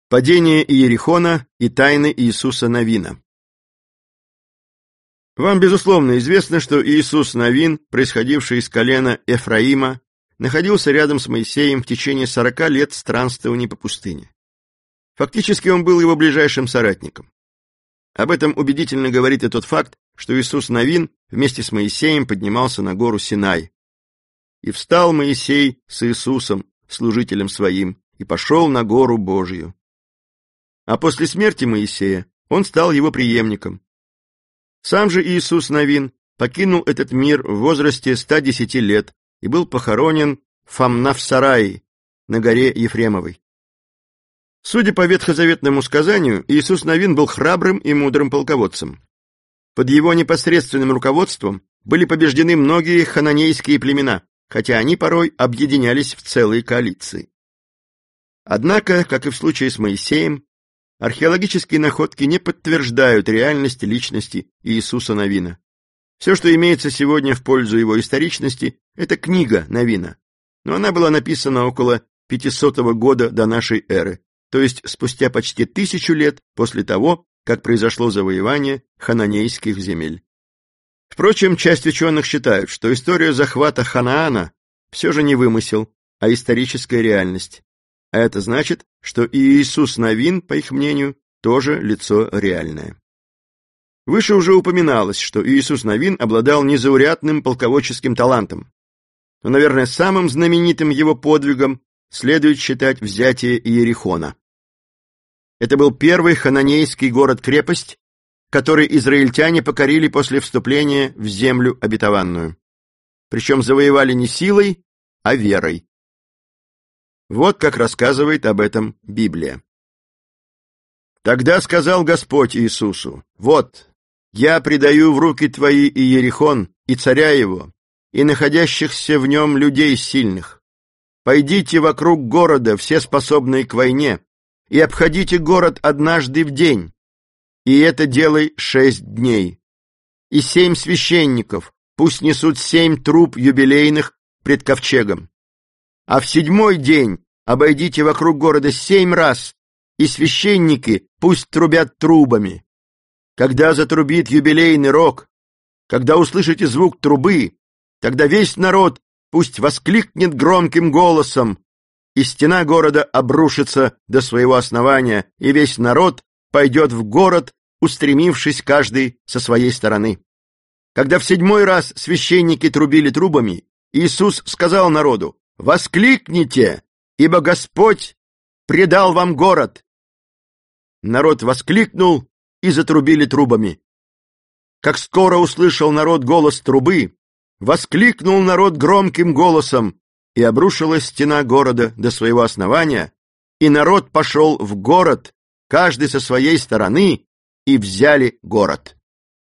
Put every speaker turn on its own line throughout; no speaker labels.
Падение Иерихона и тайны Иисуса Навина. Вам, безусловно, известно, что Иисус Навин, происходивший из колена Ефраима, находился рядом с Моисеем в течение 40 лет странствований по пустыне. Фактически он был его ближайшим соратником. Об этом убедительно говорит и тот факт, что Иисус Навин вместе с Моисеем поднимался на гору Синай. «И встал Моисей с Иисусом, служителем своим, и пошел на гору Божию». А после смерти Моисея он стал его преемником. Сам же Иисус Навин покинул этот мир в возрасте 110 лет и был похоронен в Амнав-Сарае на горе Ефремовой. Судя по ветхозаветному сказанию, Иисус Навин был храбрым и мудрым полководцем. Под его непосредственным руководством были побеждены многие хананейские племена, хотя они порой объединялись в целые коалиции. Однако, как и в случае с Моисеем, археологические находки не подтверждают реальность личности Иисуса Навина. Все, что имеется сегодня в пользу его историчности, это книга Навина, но она была написана около 500 года до нашей эры, то есть спустя почти 1000 лет после того, как произошло завоевание хананейских земель. Впрочем, часть ученых считают, что история захвата Ханаана все же не вымысел, а историческая реальность. А это значит, что и Иисус Навин, по их мнению, тоже лицо реальное. Выше уже упоминалось, что Иисус Навин обладал незаурядным полководческим талантом. Но, наверное, самым знаменитым его подвигом следует считать взятие Иерихона. Это был первый хананейский город-крепость, который израильтяне покорили после вступления в землю обетованную. Причем завоевали не силой, а верой. Вот как рассказывает об этом Библия. «Тогда сказал Господь Иисусу: вот, я предаю в руки твои Иерихон, и царя его, и находящихся в нем людей сильных. Пойдите вокруг города, все способные к войне, и обходите город однажды в день, и это делай 6 дней. И 7 священников пусть несут 7 труб юбилейных пред ковчегом. А в 7-й день обойдите вокруг города 7 раз, и священники пусть трубят трубами. Когда затрубит юбилейный рог, когда услышите звук трубы, тогда весь народ пусть воскликнет громким голосом, и стена города обрушится до своего основания, и весь народ пойдет в город, устремившись каждый со своей стороны. Когда в 7-й раз священники трубили трубами, Иисус сказал народу: «Воскликните, ибо Господь предал вам город». Народ воскликнул и затрубили трубами. Как скоро услышал народ голос трубы, воскликнул народ громким голосом, и обрушилась стена города до своего основания, и народ пошел в город, каждый со своей стороны, и взяли город.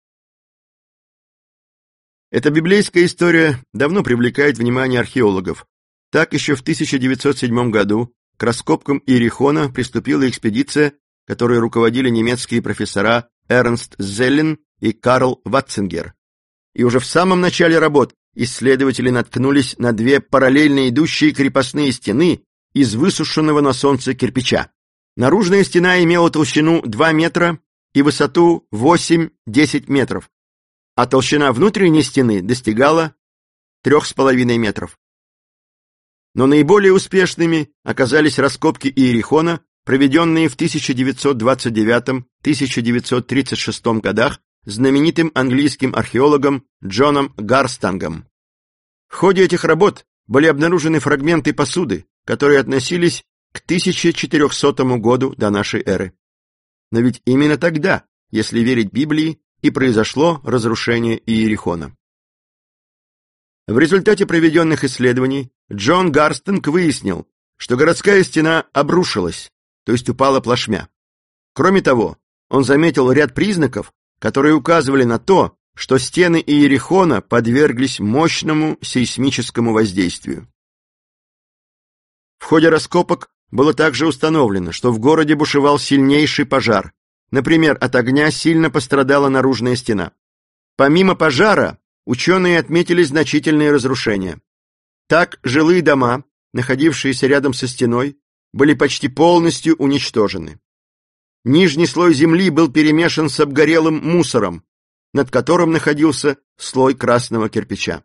Эта библейская история давно привлекает внимание археологов. Так еще в 1907 году к раскопкам Иерихона приступила экспедиция, которой руководили немецкие профессора Эрнст Зеллен и Карл Ватцингер. И уже в самом начале работ исследователи наткнулись на 2 параллельно идущие крепостные стены из высушенного на солнце кирпича. Наружная стена имела толщину 2 метра и высоту 8-10 метров, а толщина внутренней стены достигала 3,5 метров. Но наиболее успешными оказались раскопки Иерихона, проведенные в 1929-1936 годах знаменитым английским археологом Джоном Гарстангом. В ходе этих работ были обнаружены фрагменты посуды, которые относились к 1400 году до нашей эры. Но ведь именно тогда, если верить Библии, и произошло разрушение Иерихона. В результате проведенных исследований Джон Гарстинг выяснил, что городская стена обрушилась, то есть упала плашмя. Кроме того, он заметил ряд признаков, которые указывали на то, что стены Иерихона подверглись мощному сейсмическому воздействию. В ходе раскопок было также установлено, что в городе бушевал сильнейший пожар. Например, от огня сильно пострадала наружная стена. Помимо пожара, ученые отметили значительные разрушения. Так, жилые дома, находившиеся рядом со стеной, были почти полностью уничтожены. Нижний слой земли был перемешан с обгорелым мусором, над которым находился слой красного кирпича.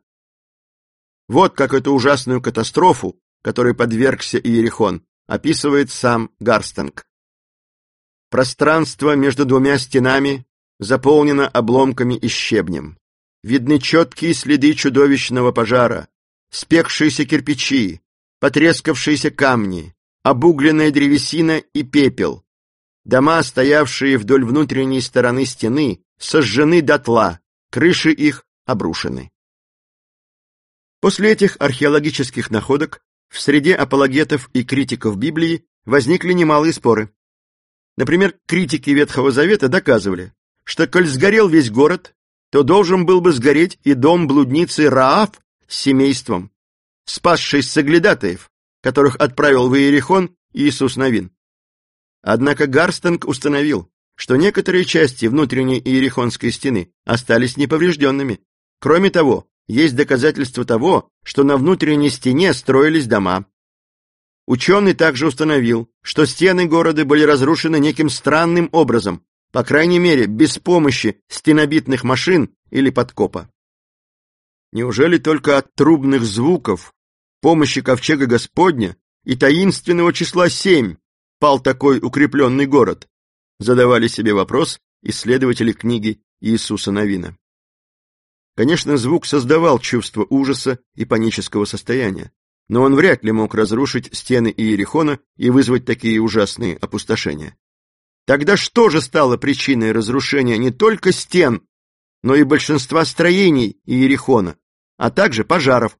Вот как эту ужасную катастрофу, которой подвергся Иерихон, описывает сам Гарстинг. Пространство между двумя стенами заполнено обломками и щебнем. Видны четкие следы чудовищного пожара, спекшиеся кирпичи, потрескавшиеся камни, обугленная древесина и пепел. Дома, стоявшие вдоль внутренней стороны стены, сожжены дотла, крыши их обрушены. После этих археологических находок в среде апологетов и критиков Библии возникли немалые споры. Например, критики Ветхого Завета доказывали, что коль сгорел весь город, то должен был бы сгореть и дом блудницы Раав с семейством, спасшись соглядатаев, которых отправил в Иерихон Иисус Навин. Однако Гарстинг установил, что некоторые части внутренней Иерихонской стены остались неповрежденными. Кроме того, есть доказательства того, что на внутренней стене строились дома. Ученый также установил, что стены города были разрушены неким странным образом, по крайней мере, без помощи стенобитных машин или подкопа. Неужели только от трубных звуков, помощи ковчега Господня и таинственного числа 7 пал такой укрепленный город? Задавали себе вопрос исследователи книги Иисуса Навина. Конечно, звук создавал чувство ужаса и панического состояния, но он вряд ли мог разрушить стены Иерихона и вызвать такие ужасные опустошения. Тогда что же стало причиной разрушения не только стен, но и большинства строений Иерихона, а также пожаров?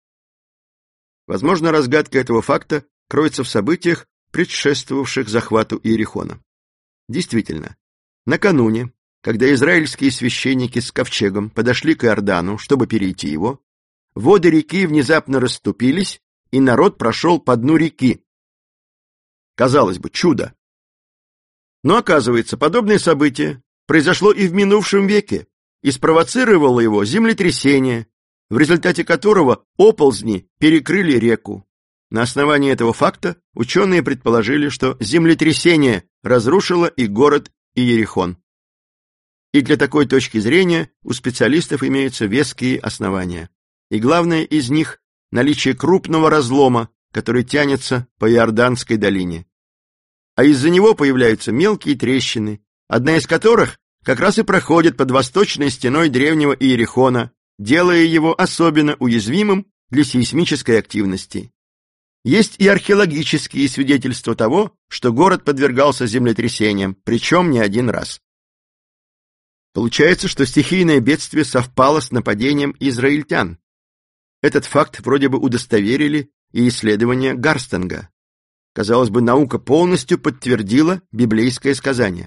Возможно, разгадка этого факта кроется в событиях, предшествовавших захвату Иерихона. Действительно, накануне, когда израильские священники с ковчегом подошли к Иордану, чтобы перейти его, воды реки внезапно расступились, и народ прошел по дну реки. Казалось бы, чудо. Но оказывается, подобное событие произошло и в минувшем веке, и спровоцировало его землетрясение, в результате которого оползни перекрыли реку. На основании этого факта ученые предположили, что землетрясение разрушило и город Иерихон. И для такой точки зрения у специалистов имеются веские основания. И главное из них – наличие крупного разлома, который тянется по Иорданской долине. А из-за него появляются мелкие трещины, одна из которых как раз и проходит под восточной стеной древнего Иерихона, делая его особенно уязвимым для сейсмической активности. Есть и археологические свидетельства того, что город подвергался землетрясениям, причем не один раз. Получается, что стихийное бедствие совпало с нападением израильтян. Этот факт вроде бы удостоверили и исследования Гарстинга. Казалось бы, наука полностью подтвердила библейское сказание.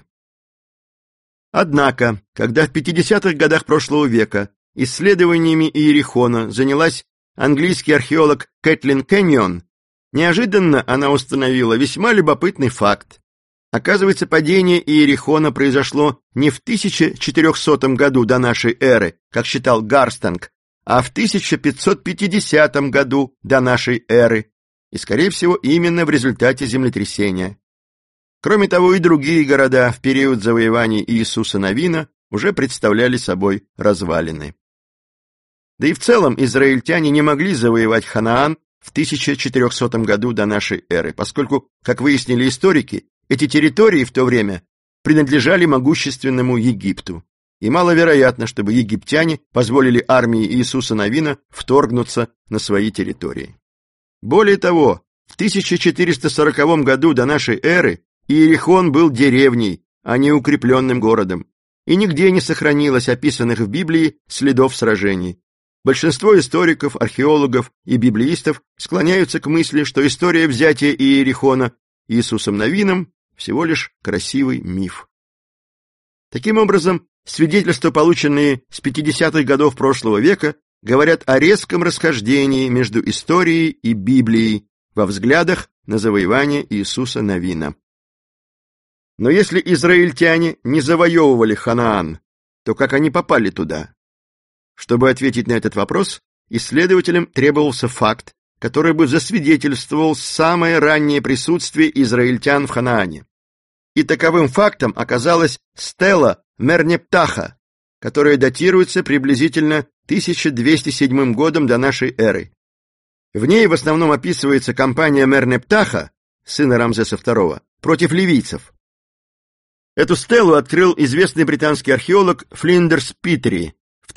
Однако, когда в 50-х годах прошлого века исследованиями Иерихона занялась английский археолог Кэтлин Кэньон, неожиданно она установила весьма любопытный факт. Оказывается, падение Иерихона произошло не в 1400 году до нашей эры, как считал Гарстинг, а в 1550 году до нашей эры, и, скорее всего, именно в результате землетрясения. Кроме того, и другие города в период завоевания Иисуса Навина уже представляли собой развалины. Да и в целом израильтяне не могли завоевать Ханаан в 1400 году до нашей эры, поскольку, как выяснили историки, эти территории в то время принадлежали могущественному Египту, и маловероятно, чтобы египтяне позволили армии Иисуса Навина вторгнуться на свои территории. Более того, в 1440 году до нашей эры Иерихон был деревней, а не укрепленным городом, и нигде не сохранилось описанных в Библии следов сражений. Большинство историков, археологов и библеистов склоняются к мысли, что история взятия Иерихона Иисусом Навином всего лишь красивый миф. Таким образом, свидетельства, полученные с 50-х годов прошлого века, говорят о резком расхождении между историей и Библией во взглядах на завоевание Иисуса Навина. Но если израильтяне не завоевывали Ханаан, то как они попали туда? Чтобы ответить на этот вопрос, исследователям требовался факт, который бы засвидетельствовал самое раннее присутствие израильтян в Ханаане. И таковым фактом оказалась стела Мернептаха, которая датируется приблизительно 1207 годом до нашей эры. В ней в основном описывается кампания Мернептаха, сына Рамзеса II, против ливийцев. Эту стелу открыл известный британский археолог Флиндерс Питери в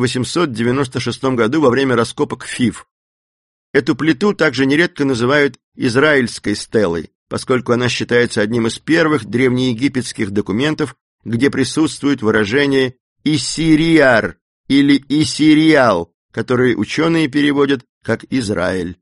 1896 году во время раскопок Фив. Эту плиту также нередко называют израильской стелой, поскольку она считается одним из первых древнеегипетских документов, где присутствует выражение «Иссириар» или «Иссириал», которые ученые переводят как «Израиль».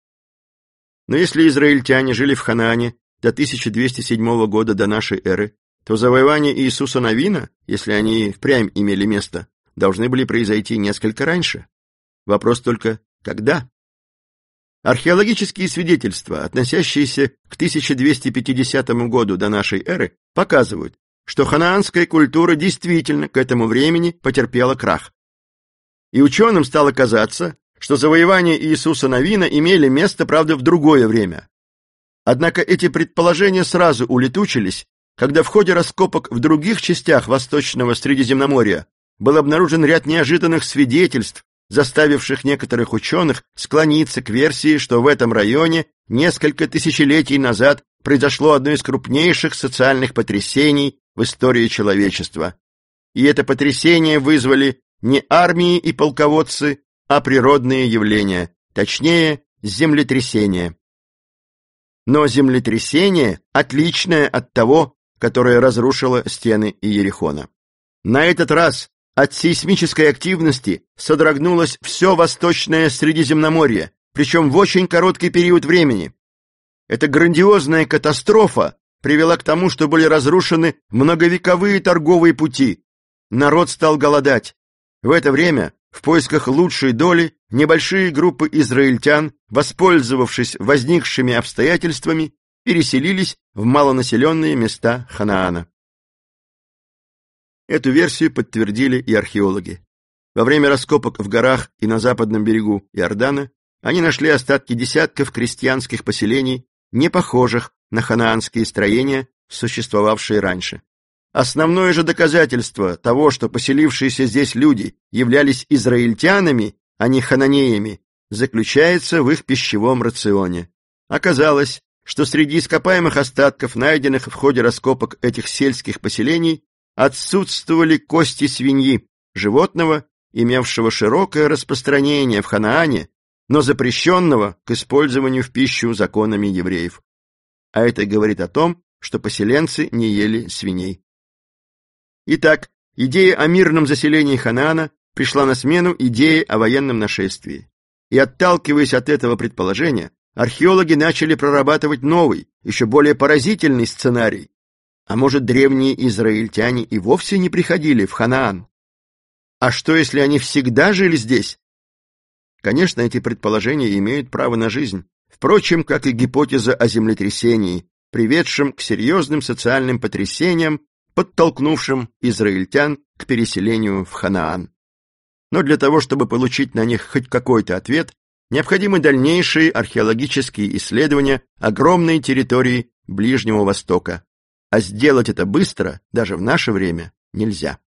Но если израильтяне жили в Ханаане до 1207 года до нашей эры, то завоевания Иисуса Навина, если они впрямь имели место, должны были произойти несколько раньше. Вопрос только когда? Археологические свидетельства, относящиеся к 1250 году до нашей эры, показывают, что ханаанская культура действительно к этому времени потерпела крах. И ученым стало казаться, что завоевания Иисуса Навина имели место, правда, в другое время. Однако эти предположения сразу улетучились, когда в ходе раскопок в других частях Восточного Средиземноморья был обнаружен ряд неожиданных свидетельств, заставивших некоторых ученых склониться к версии, что в этом районе несколько тысячелетий назад произошло одно из крупнейших социальных потрясений в истории человечества. И это потрясение вызвали не армии и полководцы, а природные явления, точнее, землетрясение. Но землетрясение отличное от того, которое разрушило стены Иерихона. На этот раз от сейсмической активности содрогнулось все Восточное Средиземноморье, причем в очень короткий период времени. Эта грандиозная катастрофа привела к тому, что были разрушены многовековые торговые пути. Народ стал голодать. В это время, в поисках лучшей доли, небольшие группы израильтян, воспользовавшись возникшими обстоятельствами, переселились в малонаселенные места Ханаана. Эту версию подтвердили и археологи. Во время раскопок в горах и на западном берегу Иордана они нашли остатки десятков крестьянских поселений, не похожих на ханаанские строения, существовавшие раньше. Основное же доказательство того, что поселившиеся здесь люди являлись израильтянами, а не хананеями, заключается в их пищевом рационе. Оказалось, что среди ископаемых остатков, найденных в ходе раскопок этих сельских поселений, отсутствовали кости свиньи, животного, имевшего широкое распространение в Ханаане, но запрещенного к использованию в пищу законами евреев. А это говорит о том, что поселенцы не ели свиней. Итак, идея о мирном заселении Ханаана пришла на смену идее о военном нашествии. И отталкиваясь от этого предположения, археологи начали прорабатывать новый, еще более поразительный сценарий. А может, древние израильтяне и вовсе не приходили в Ханаан? А что, если они всегда жили здесь? Конечно, эти предположения имеют право на жизнь, впрочем, как и гипотеза о землетрясении, приведшем к серьезным социальным потрясениям, подтолкнувшим израильтян к переселению в Ханаан. Но для того, чтобы получить на них хоть какой-то ответ, необходимы дальнейшие археологические исследования огромной территории Ближнего Востока. А сделать это быстро, даже в наше время, нельзя.